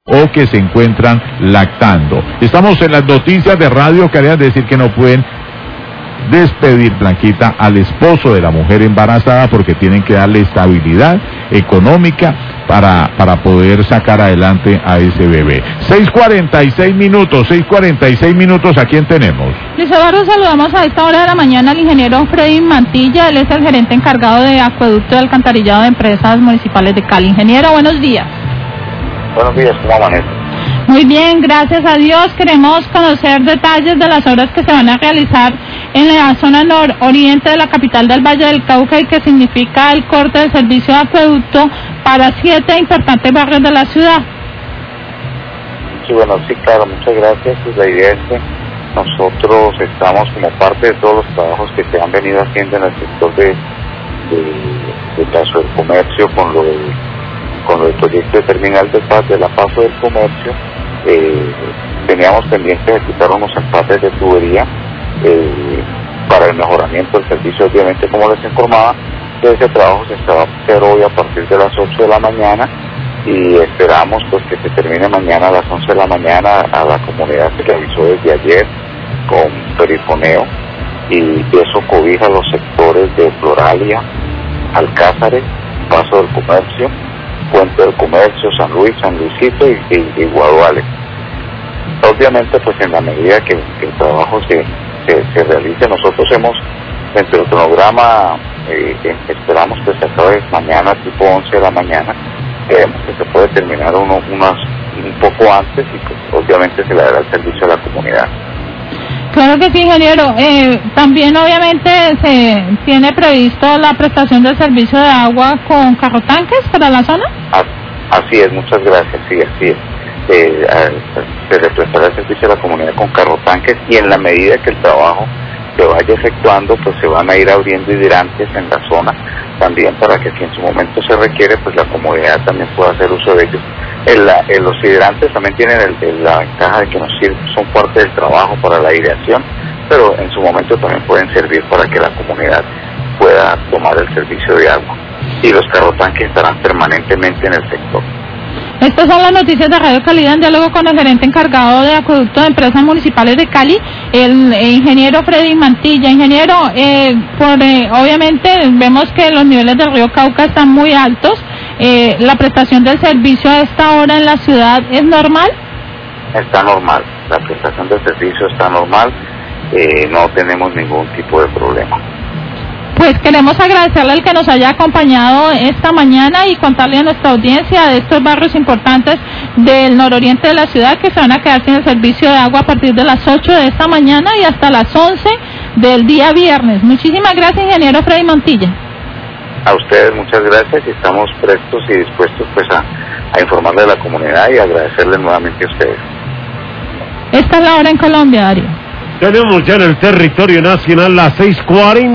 o que se encuentran lactando. Estamos en las noticias de Radio Calidad, decir que no pueden despedir, Blanquita, al esposo de la mujer embarazada porque tienen que darle estabilidad económica para poder sacar adelante a ese bebé. 6:46 minutos, ¿a quién tenemos? Luis Eduardo, saludamos a esta hora de la mañana al ingeniero Freddy Mantilla, él es el gerente encargado de acueducto y alcantarillado de empresas municipales de Cali. Ingeniero, buenos días. Buenos días, ¿cómo amanece? Muy bien, gracias a Dios. Queremos conocer detalles de las obras que se van a realizar en la zona nororiente de la capital del Valle del Cauca y que significa el corte del servicio de acueducto para 7 importantes barrios de la ciudad. Sí, bueno, sí, claro, muchas gracias. Pues la idea es que nosotros estamos como parte de todos los trabajos que se han venido haciendo en el sector de Paso del Comercio con lo del proyecto de terminal de la Paso del Comercio. Teníamos pendiente de ejecutar unos empates de tubería para el mejoramiento del servicio, obviamente, como les informaba. Ese trabajo se va a hacer hoy a partir de las 8 de la mañana y esperamos pues que se termine mañana a las 11 de la mañana. A la comunidad se realizó desde ayer con perifoneo y eso cobija los sectores de Floralia, Alcázares, Paso del Comercio, Puente del Comercio, San Luis, San Luisito y Guaduales. Obviamente, pues en la medida que el trabajo se realice, nosotros hemos, dentro del cronograma, esperamos que se acabe mañana, tipo 11 de la mañana. Creemos que se puede terminar un poco antes y pues obviamente se le dará el servicio a la comunidad. Claro que sí, ingeniero. También obviamente se tiene previsto la prestación del servicio de agua con carrotanques para la zona. Así es, muchas gracias, sí, así es. Se le prestará el servicio a la comunidad con carrotanques y en la medida que el trabajo se vaya efectuando, pues se van a ir abriendo hidrantes en la zona también para que si en su momento se requiere, pues la comunidad también pueda hacer uso de ellos. Los hidrantes también tienen la ventaja de que son parte del trabajo para la aireación, pero en su momento también pueden servir para que la comunidad pueda tomar el servicio de agua. Y los carrotanques estarán permanentemente en el sector. Estas son las noticias de Radio Calidad en diálogo con el gerente encargado de acueducto de empresas municipales de Cali, el ingeniero Freddy Mantilla. Ingeniero, obviamente vemos que los niveles del río Cauca están muy altos. ¿La prestación del servicio a esta hora en la ciudad es normal? Está normal, la prestación del servicio está normal, no tenemos ningún tipo de problema. Pues queremos agradecerle al que nos haya acompañado esta mañana y contarle a nuestra audiencia de estos barrios importantes del nororiente de la ciudad que se van a quedar sin el servicio de agua a partir de las 8 de esta mañana y hasta las 11 del día viernes. Muchísimas gracias, ingeniero Freddy Mantilla. A ustedes muchas gracias y estamos prestos y dispuestos pues a informarle a la comunidad y agradecerles nuevamente a ustedes. Esta es la hora en Colombia, Darío. Tenemos ya en el territorio nacional las 6:40.